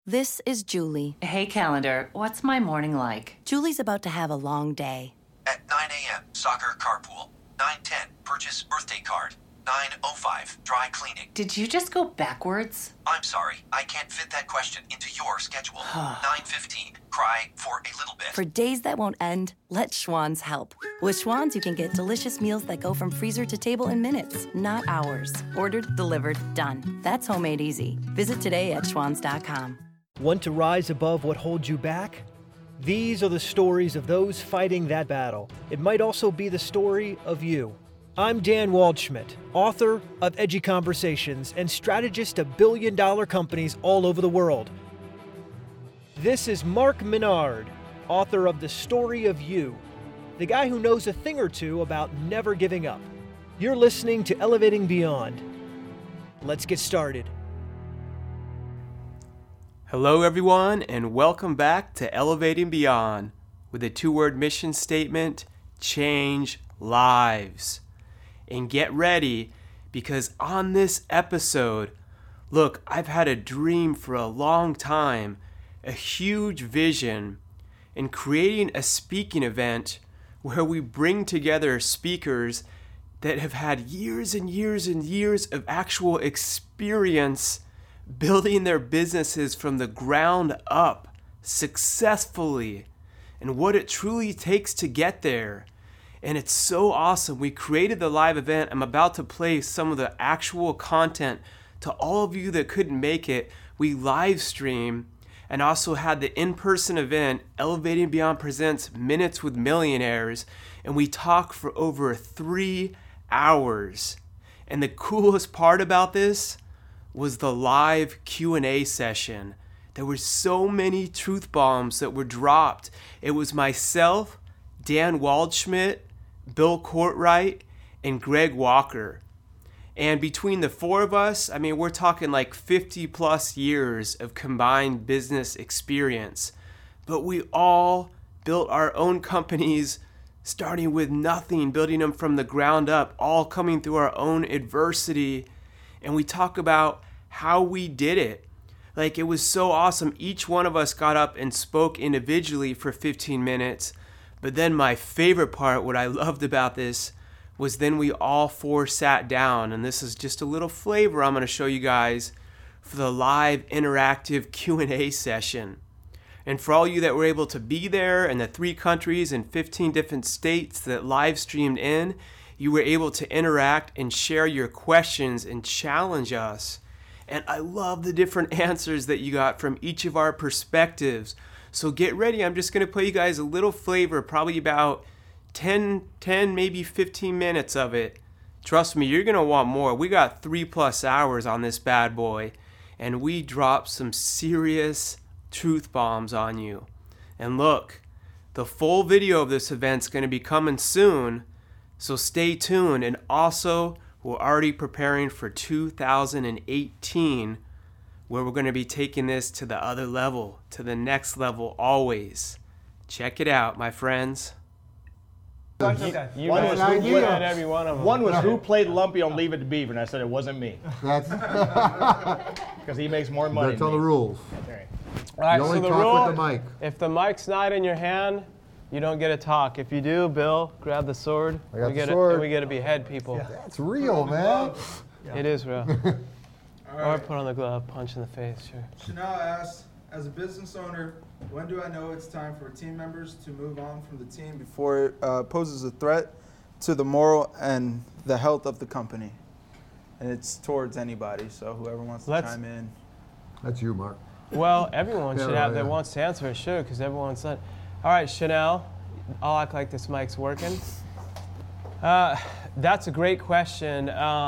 This is Julie. Hey, calendar, what's my morning like? Julie's about to have a long day. At 9 a.m., soccer carpool. 9:10, purchase birthday card. 9:05, dry cleaning. Did you just go backwards? I'm sorry, I can't fit that question into your schedule. 9:15, cry for a little bit. For days that won't end, let Schwann's help. With Schwann's, you can get delicious meals that go from freezer to table in minutes, not hours. Ordered, delivered, done. That's homemade easy. Visit today at schwanns.com. Want to rise above what holds you back? These are the stories of those fighting that battle. It might also be the story of you. I'm Dan Waldschmidt, author of Edgy Conversations and strategist of billion-dollar companies all over the world. This is Mark Menard, author of The Story of You, the guy who knows a thing or two about never giving up. You're listening to Elevating Beyond. Let's get started. Hello everyone, and welcome back to Elevating Beyond with a two-word mission statement: change lives. And get ready, because on this episode, look, I've had a dream for a long time, a huge vision, in creating a speaking event where we bring together speakers that have had years and years and years of actual experience building their businesses from the ground up successfully, and what it truly takes to get there. And it's so awesome. We created the live event. I'm about to play some of the actual content to all of you that couldn't make it. We live stream and also had the in-person event, Elevating Beyond Presents Minutes with Millionaires, and we talked for over 3 hours. And the coolest part about this was the live Q&A session. There were so many truth bombs that were dropped. It was myself, Dan Waldschmidt, Bill Courtwright, and Greg Walker. And between the four of us, I mean, we're talking like 50 plus years of combined business experience. But we all built our own companies, starting with nothing, building them from the ground up, all coming through our own adversity. And we talk about how we did it. Like, it was so awesome. Each one of us got up and spoke individually for 15 minutes. But then my favorite part, what I loved about this, was then we all four sat down, and this is just a little flavor I'm going to show you guys for the live interactive Q&A session. And for all you that were able to be there in the 3 countries and 15 different states that live streamed in, you were able to interact and share your questions and challenge us. And I love the different answers that you got from each of our perspectives. So get ready. I'm just going to play you guys a little flavor, probably about 10, maybe 15 minutes of it. Trust me, you're going to want more. We got 3+ hours on this bad boy, and we dropped some serious truth bombs on you. And look, the full video of this event's going to be coming soon, so stay tuned. And also, we're already preparing for 2018, where we're going to be taking this to the other level, to the next level always. Check it out, my friends. One was who played Lumpy on Leave It to Beaver, and I said it wasn't me. That's Because he makes more money. that's all the rules. Okay. All right, You only so the talk rule, with the mic. if the mic's not in your hand, you don't get to talk. If you do, Bill, grab the sword. I got we the get sword. We get to behead people. That's real, man. It is real. All Or right. put on the glove, punch in the face, sure. Chanel asks, as a business owner, when do I know it's time for team members to move on from the team before it poses a threat to the moral and the health of the company? And it's towards anybody, so whoever wants to chime in. That's you, Mark. Well, everyone Yeah, should have right, that yeah. wants to answer it, should, because everyone's done. All right, Chanel, I'll act like this mic's working. That's a great question.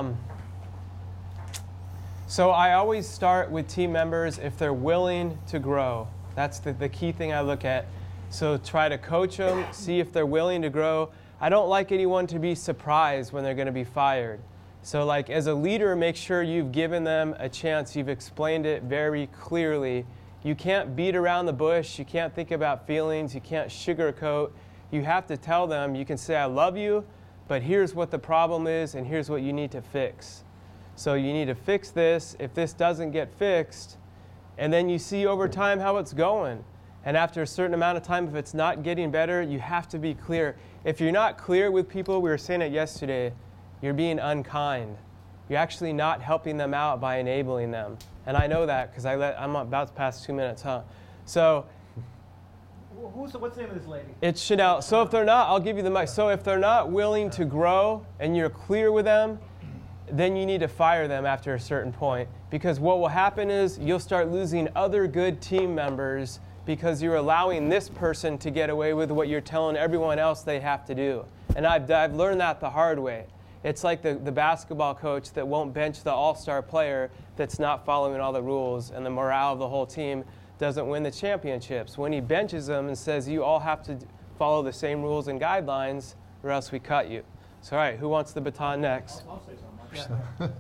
So I always start with team members if they're willing to grow. That's the key thing I look at. So try to coach them, see if they're willing to grow. I don't like anyone to be surprised when they're going to be fired. So like as a leader, make sure you've given them a chance. You've explained it very clearly. You can't beat around the bush. You can't think about feelings. You can't sugarcoat. You have to tell them, you can say, I love you, but here's what the problem is and here's what you need to fix. So you need to fix this. If this doesn't get fixed, And then you see over time how it's going. And after a certain amount of time, if it's not getting better, you have to be clear. If you're not clear with people, we were saying it yesterday, you're being unkind. You're actually not helping them out by enabling them. And I know that because I'm about to pass 2 minutes, huh? So What's the name of this lady? it's Chanel. So if they're not, I'll give you the mic. So if they're not willing to grow and you're clear with them, then you need to fire them after a certain point. Because what will happen is you'll start losing other good team members because you're allowing this person to get away with what you're telling everyone else they have to do. And I've learned that the hard way. It's like the basketball coach that won't bench the all-star player that's not following all the rules, and the morale of the whole team doesn't win the championships. When he benches them and says you all have to follow the same rules and guidelines or else we cut you. So all right, who wants the baton next? I'll say something.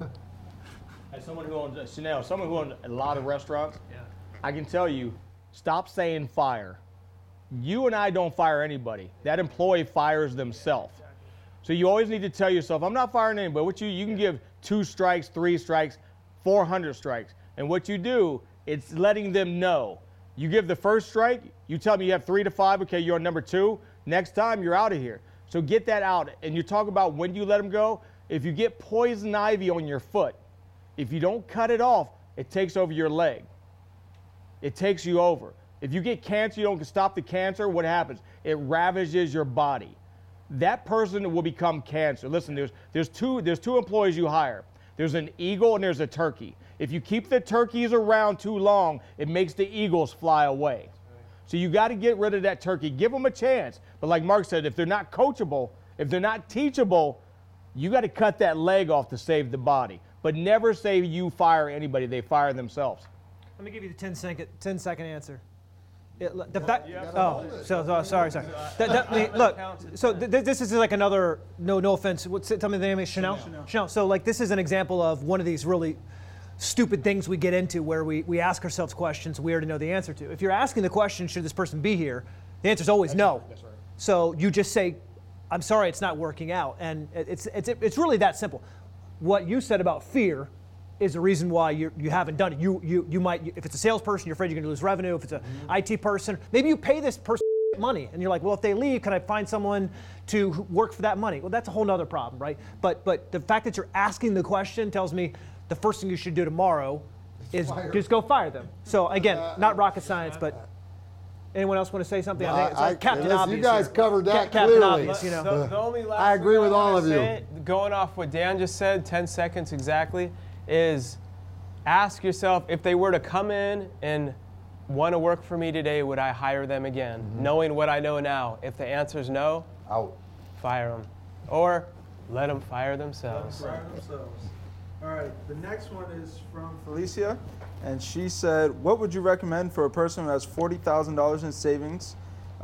As someone who owns Chanel, someone who owns a lot of restaurants, I can tell you, stop saying fire. You and I don't fire anybody. That employee fires themselves. So you always need to tell yourself, I'm not firing anybody. What you can give 2 strikes, 3 strikes, 400 strikes. And what you do, it's letting them know. You give the first strike, you tell me you have 3 to 5, okay, you're on number 2. Next time, you're out of here. So get that out. And you talk about when you let them go. If you get poison ivy on your foot, if you don't cut it off, it takes over your leg. It takes you over. If you get cancer, you don't stop the cancer, what happens? It ravages your body. That person will become cancer. Listen, there's two employees you hire. There's an eagle and there's a turkey. If you keep the turkeys around too long, it makes the eagles fly away. So you got to get rid of that turkey. Give them a chance. But like Mark said, if they're not coachable, if they're not teachable, you got to cut that leg off to save the body. But never say you fire anybody. They fire themselves. Let me give you the 10-second answer. Sorry. Look, so this is like another, no offense. Tell me the name is Chanel? Chanel. So like this is an example of one of these really stupid things we get into where we ask ourselves questions we already know the answer to. If you're asking the question, should this person be here? The answer is always no. That's right. So you just say, I'm sorry, it's not working out. And it's really that simple. What you said about fear is the reason why you haven't done it. You might, if it's a salesperson, you're afraid you're going to lose revenue. If it's an IT person, maybe you pay this person money, and you're like, well, if they leave, can I find someone to work for that money? Well, that's a whole nother problem, right? But the fact that you're asking the question tells me the first thing you should do tomorrow is just go fire them. So again, not rocket science, but anyone else want to say something? I think it's like Captain Obvious. You guys covered that Captain clearly. Obvious, you know. The only last I agree thing with all wanna of you. say, going off what Dan just said, 10 seconds exactly, is ask yourself, if they were to come in and want to work for me today, would I hire them again? Mm-hmm. Knowing what I know now. If the answer is no, out. Fire them. Or let them fire themselves. Fire themselves. All right, the next one is from Felicia, and she said, what would you recommend for a person who has $40,000 in savings?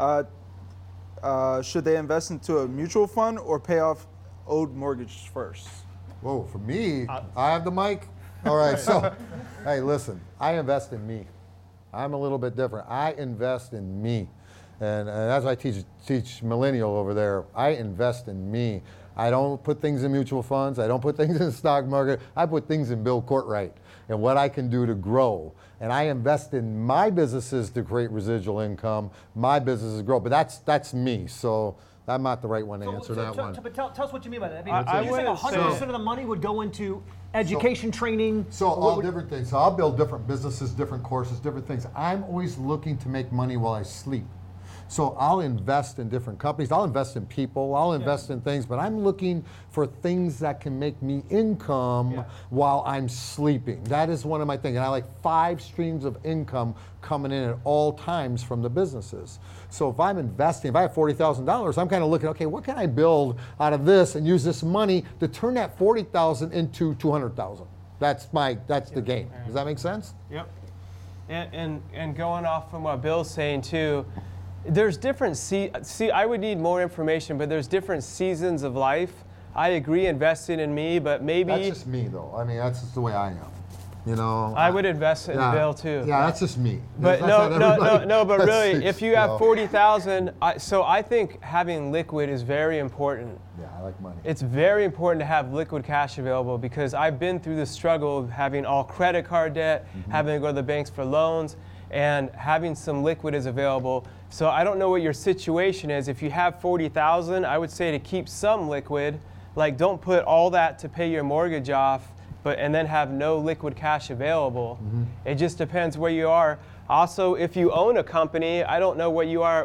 Should they invest into a mutual fund or pay off owed mortgage first? Whoa, for me, I have the mic? All right, so, hey, listen, I invest in me. I'm a little bit different. I invest in me. And as I teach millennial over there, I invest in me. I don't put things in mutual funds. I don't put things in the stock market. I put things in Bill Courtright and what I can do to grow. And I invest in my businesses to create residual income. My businesses grow, but that's me. So I'm not the right one to answer that one. But tell us what you mean by that. I mean, you're saying 100% of the money would go into education, training? So all different things. So I'll build different businesses, different courses, different things. I'm always looking to make money while I sleep. So I'll invest in different companies. I'll invest in people. I'll invest in things, but I'm looking for things that can make me income while I'm sleeping. That is one of my things. And I like 5 streams of income coming in at all times from the businesses. So if I'm investing, if I have $40,000, I'm kind of looking, okay, what can I build out of this and use this money to turn that $40,000 into $200,000? That's the game. Does that make sense? Yep. And going off from what Bill's saying too, there's different, I would need more information, but there's different seasons of life. I agree investing in me, but maybe... That's just me though. I mean, that's just the way I am. You know, I would invest in Bill too. Yeah, that's just me. But That's no. But really, that's- if you have 40,000, so I think having liquid is very important. Yeah, I like money. It's very important to have liquid cash available because I've been through the struggle of having all credit card debt, having to go to the banks for loans, and having some liquid is available. So I don't know what your situation is. If you have 40,000, I would say to keep some liquid. Like, don't put all that to pay your mortgage off, and then have no liquid cash available. It just depends where you are. Also, if you own a company, I don't know where you are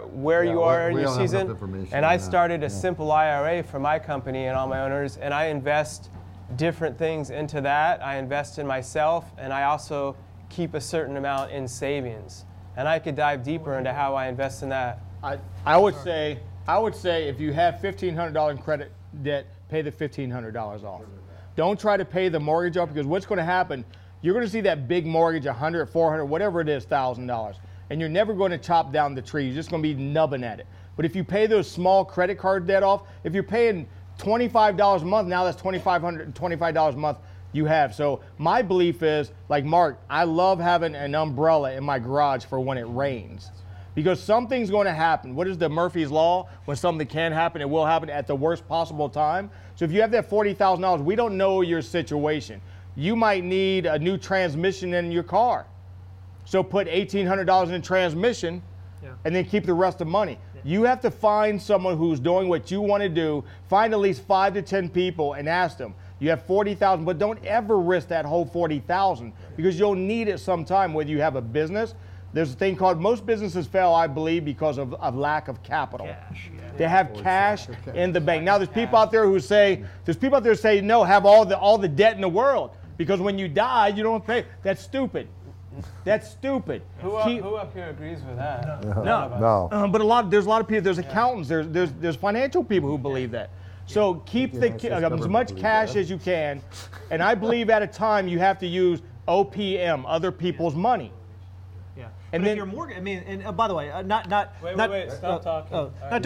in your season. And I started a simple IRA for my company and all my owners, and I invest different things into that. I invest in myself, and I also keep a certain amount in savings. And I could dive deeper into how I invest in that. I would say if you have $1,500 in credit debt, pay the $1,500 off. Don't try to pay the mortgage off, because what's going to happen, you're going to see that big mortgage, $100, $400, whatever it is, $1,000, and you're never going to chop down the tree. You're just going to be nubbing at it. But if you pay those small credit card debt off, if you're paying $25 a month, now that's $25 a month you have. So my belief is, like Mark, I love having an umbrella in my garage for when it rains. Because something's going to happen. What is the Murphy's Law? When something can happen, it will happen at the worst possible time. So if you have that $40,000, we don't know your situation. You might need a new transmission in your car. So put $1,800 in transmission and then keep the rest of the money. You have to find someone who's doing what you want to do. Find at least 5 to 10 people and ask them. You have $40,000, but don't ever risk that whole $40,000 because you'll need it sometime, whether you have a business. There's a thing called, most businesses fail, I believe, because of lack of capital. Cash, yeah. They have cash in the bank. Now there's people out there who say, no, have all the debt in the world, because when you die, you don't pay. That's stupid. That's stupid. Who up here agrees with that? No. But there's a lot of people. There's accountants. There's financial people who believe that. So keep as much cash as you can, and I believe at a time you have to use OPM, other people's money. Yeah. And But then if your mortgage, I mean, and by the way, not Wait, stop talking. not to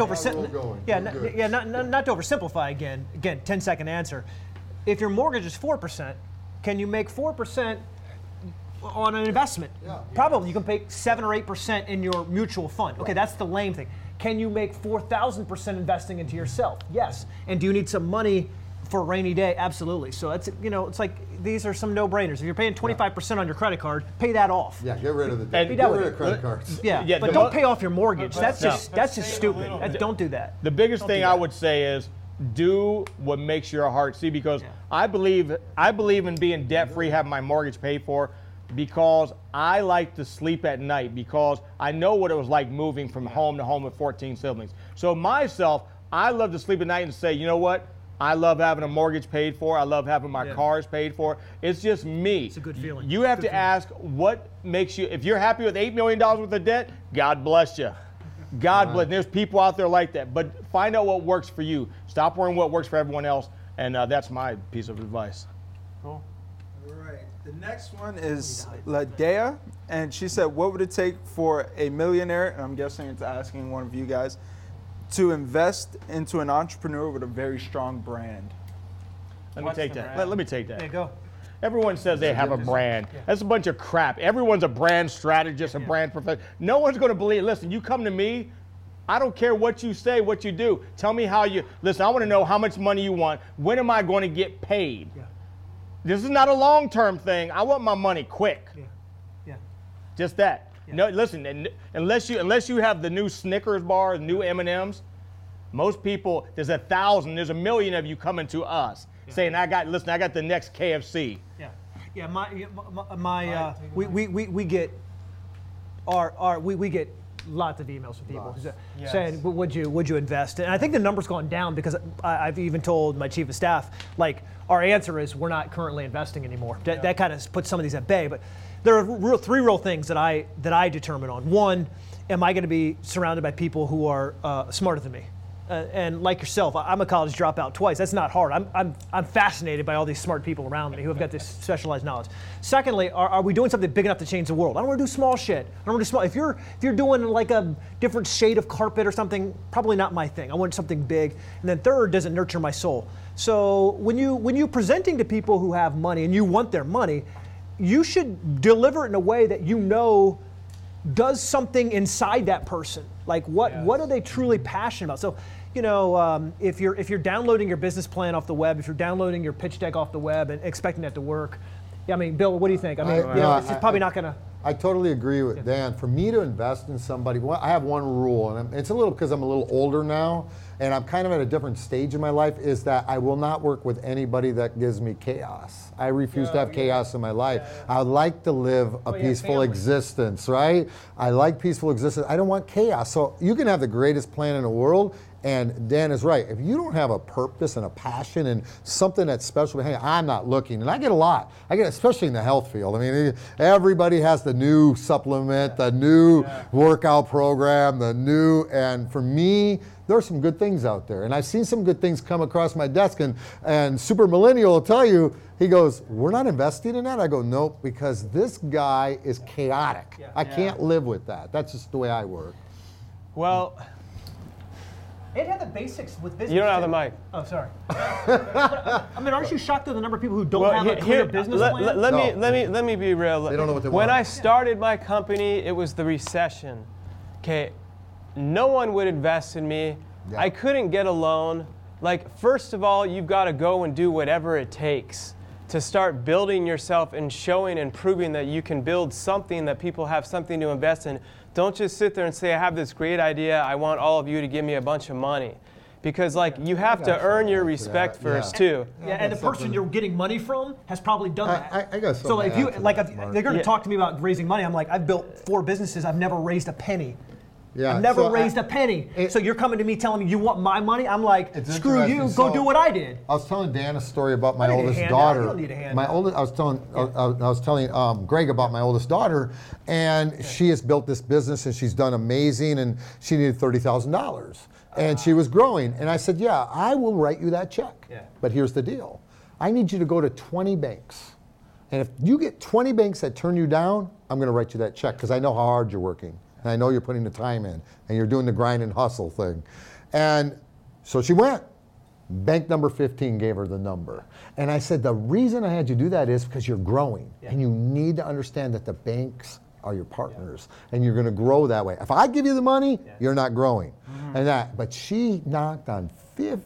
oversimplify again, 10-second answer. If your mortgage is 4%, can you make 4% on an investment? Yeah. Probably. You can pay 7 or 8% in your mutual fund. Okay, that's the lame thing. Can you make 4,000% investing into yourself? Yes. And do you need some money for a rainy day? Absolutely. So that's, it's like these are some no-brainers. If you're paying 25% on your credit card, pay that off. Yeah, get rid of the debt. And Get rid of credit cards. Yeah, but don't pay off your mortgage. That's just stupid. Don't do that. the biggest thing I would say is do what makes your heart see, because I believe in being debt-free, having my mortgage paid for, because I like to sleep at night, because I know what it was like moving from home to home with 14 siblings. So myself, I love to sleep at night and say, you know what? I love having a mortgage paid for. I love having my cars paid for. It's just me. It's a good feeling. You have to ask what makes you, if you're happy with $8 million worth of debt, God bless you. God bless. There's people out there like that. But find out what works for you. Stop worrying what works for everyone else. And that's my piece of advice. All right. The next one is Ladea, and she said, what would it take for a millionaire, and I'm guessing it's asking one of you guys, to invest into an entrepreneur with a very strong brand? Let me take that. Let me take that. There you go. Everyone says they have a brand. That's a bunch of crap. Everyone's a brand strategist, a brand professional. No one's going to believe. Listen, you come to me, I don't care what you say, what you do. Tell me how you, listen, I want to know how much money you want. When am I going to get paid? Yeah. This is not a long-term thing. I want my money quick. Yeah. Just that. Yeah. No, listen, unless you have the new Snickers bar, the new M&Ms, most people, there's 1,000, there's 1 million of you coming to us saying, I got the next KFC. Yeah. We get we get lots of emails from people saying, would you invest? And I think the number's gone down, because I've even told my chief of staff, like, our answer is we're not currently investing anymore. That kind of puts some of these at bay. But there are three real things that I determine on. One, am I going to be surrounded by people who are smarter than me? And like yourself, I'm a college dropout twice. That's not hard. I'm fascinated by all these smart people around me who have got this specialized knowledge. Secondly, are we doing something big enough to change the world? I don't want to do small shit. I don't want to do small. If you're doing like a different shade of carpet or something, probably not my thing. I want something big. And then third, does it nurture my soul? So when you presenting to people who have money and you want their money, you should deliver it in a way that you know does something inside that person. Like what are they truly passionate about? So, you know, if you're downloading your business plan off the web, if you're downloading your pitch deck off the web and expecting that to work, I mean, Bill, what do you think? I mean, it's just probably not going to. I totally agree with Dan. For me to invest in somebody, I have one rule, and it's a little because I'm a little older now, and I'm kind of at a different stage in my life, is that I will not work with anybody that gives me chaos. I refuse to have chaos in my life. I would like to live a peaceful existence, right? I like peaceful existence. I don't want chaos. So you can have the greatest plan in the world, and Dan is right. If you don't have a purpose and a passion and something that's special, hey, I'm not looking. And I get a lot. I get, especially in the health field. I mean, everybody has the new supplement, the new workout program, and for me, there are some good things out there. And I've seen some good things come across my desk, and Super Millennial will tell you, he goes, we're not investing in that? I go, nope, because this guy is chaotic. I can't live with that. That's just the way I work. Well, it had the basics with business. you don't have the mic. Oh, sorry. I mean, aren't you shocked at the number of people who don't have a clear business plan? Let me be real. They don't know what they want. When I started my company, it was the recession. Okay, no one would invest in me. Yeah. I couldn't get a loan. Like, first of all, you've got to go and do whatever it takes to start building yourself and showing and proving that you can build something that people have something to invest in. Don't just sit there and say, I have this great idea, I want all of you to give me a bunch of money. Because like you have to earn your respect first too. Yeah, and the person you're getting money from has probably done that. I got so like if you like if they're going to talk to me about raising money, I'm like, I've built 4 businesses, I've never raised a penny. Yeah, I've never raised a penny. So you're coming to me telling me you want my money? I'm like, screw you, go do what I did. I was telling Dan a story about my oldest daughter. You don't need a handout. I was telling Greg about my oldest daughter, and she has built this business and she's done amazing, and she needed $30,000. And she was growing. And I said, yeah, I will write you that check. Yeah. But here's the deal. I need you to go to 20 banks. And if you get 20 banks that turn you down, I'm going to write you that check because I know how hard you're working. And I know you're putting the time in, and you're doing the grind and hustle thing. And so she went. Bank number 15 gave her the number. And I said, the reason I had you do that is because you're growing. Yeah. And you need to understand that the banks are your partners. Yeah. And you're going to grow that way. If I give you the money, you're not growing. Mm-hmm. But she knocked on the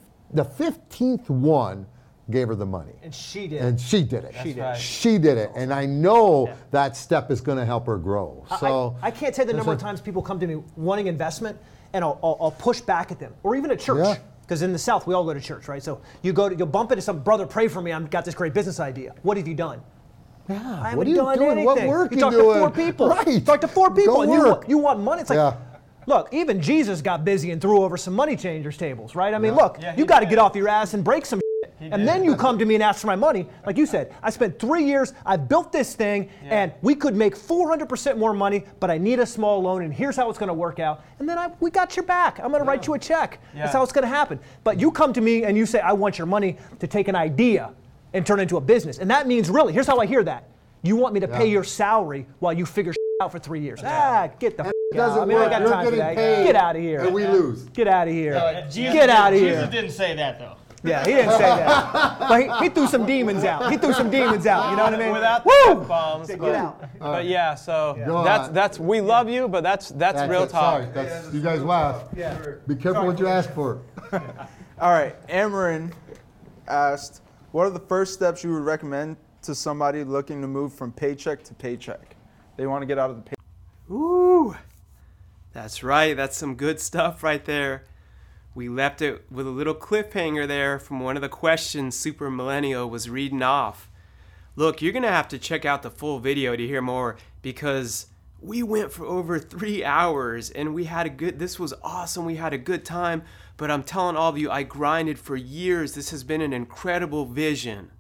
15th one, gave her the money. And she did it. And she did it. She did it. And I know that step is going to help her grow. So I can't tell you the number of times people come to me wanting investment, and I'll push back at them. Or even at church. Because in the South, we all go to church, right? So you'll bump into some brother, pray for me, I've got this great business idea. What have you done? Yeah, what are you doing? Anything. What work you you talk doing? To 4 people. Right. You talk to 4 people, Go and work. you want money. It's like, look, even Jesus got busy and threw over some money changers tables, right? I mean, look, you got to get off your ass and break some shit. And then you come to me and ask for my money. Like you said, I spent 3 years, I built this thing, and we could make 400% more money, but I need a small loan, and here's how it's going to work out. And then we got your back. I'm going to write you a check. That's how it's going to happen. But you come to me and you say, I want your money to take an idea and turn it into a business. And that means really, here's how I hear that. You want me to pay your salary while you figure out for 3 years. Get the out. I mean, I got time for that. Get out of here. And we lose. Get out of here. Get out of here. Jesus didn't say that, though. Yeah, he didn't say that. But he threw some demons out. You know what I mean? Without the bombs. Get out. But yeah, so that's we love you, but that's real talk. Sorry, you guys laugh. Be careful what you ask for. All right, Amarin asked, what are the first steps you would recommend to somebody looking to move from paycheck to paycheck? They want to get out of the paycheck. Ooh, that's right. That's some good stuff right there. We left it with a little cliffhanger there from one of the questions Super Millennial was reading off. Look, you're going to have to check out the full video to hear more because we went for over 3 hours and this was awesome. We had a good time, but I'm telling all of you, I grinded for years. This has been an incredible vision.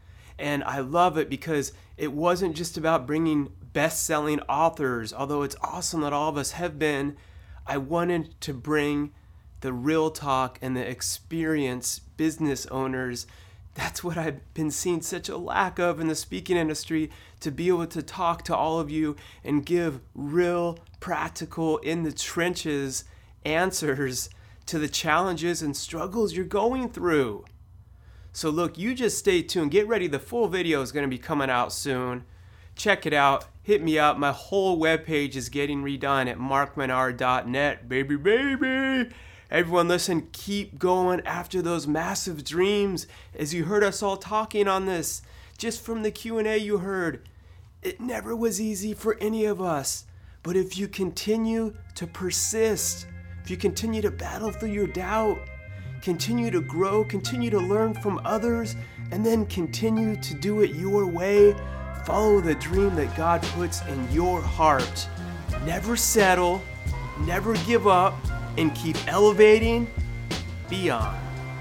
And I love it because it wasn't just about bringing best-selling authors, although it's awesome that all of us have been. I wanted to bring the real talk and the experienced business owners. That's what I've been seeing such a lack of in the speaking industry, to be able to talk to all of you and give real, practical, in the trenches answers to the challenges and struggles you're going through. So look, you just stay tuned. Get ready. The full video is going to be coming out soon. check it out. Hit me up. My whole webpage is getting redone at markmenard.net. Baby. Everyone listen, keep going after those massive dreams. As you heard us all talking on this, just from the Q&A you heard, it never was easy for any of us. But if you continue to persist, if you continue to battle through your doubt, continue to grow, continue to learn from others, and then continue to do it your way, follow the dream that God puts in your heart. Never settle, never give up, and keep elevating beyond.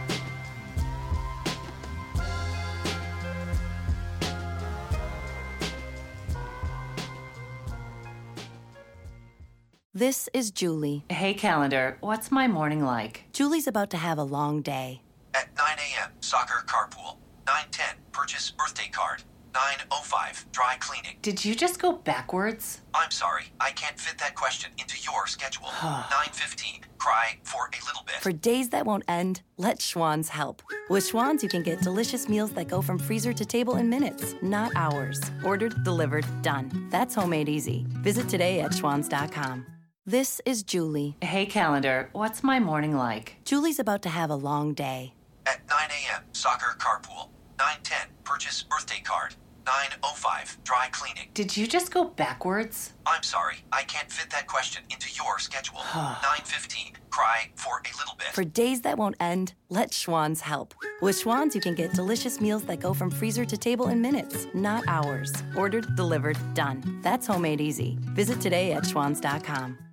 This is Julie. Hey, calendar, what's my morning like? Julie's about to have a long day. At 9 a.m., soccer carpool. 9:10, purchase birthday card. 9:05, dry cleaning. Did you just go backwards? I'm sorry, I can't fit that question into your schedule. 9:15, cry for a little bit. For days that won't end, let Schwann's help. With Schwann's, you can get delicious meals that go from freezer to table in minutes, not hours. Ordered, delivered, done. That's homemade easy. Visit today at schwanns.com. This is Julie. Hey, calendar, what's my morning like? Julie's about to have a long day. At 9 a.m., soccer carpool. 9:10, purchase birthday card. 9:05, dry cleaning. Did you just go backwards? I'm sorry, I can't fit that question into your schedule. 9:15, cry for a little bit. For days that won't end, let Schwann's help. With Schwann's, you can get delicious meals that go from freezer to table in minutes, not hours. Ordered, delivered, done. That's homemade easy. Visit today at schwanns.com.